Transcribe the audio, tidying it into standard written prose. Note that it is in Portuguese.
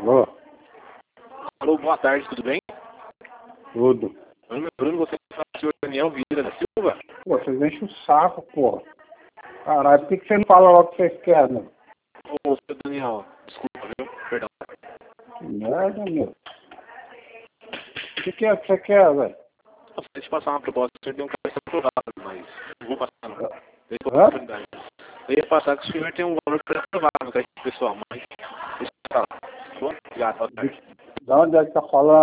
Alô? Alô, boa tarde, tudo bem? Tudo. Meu nome é Bruno, você fala o senhor Daniel Vieira da Silva? Pô, vocês enchem o saco, pô. Caralho, por que você não fala logo o que vocês querem, meu? Ô, seu Daniel, desculpa, viu? Perdão. Que merda, meu. O que é que você quer, velho? Nossa, deixa eu passar uma proposta, o senhor tem um carro aprovado, mas não vou passar não. Deixa eu Hã? oportunidade. Eu ia passar que o senhor tem um valor pré-aprovado no crédito pessoal, mas deixa eu falar. Tá bom? Obrigado, boa tarde. De onde é que tá falando?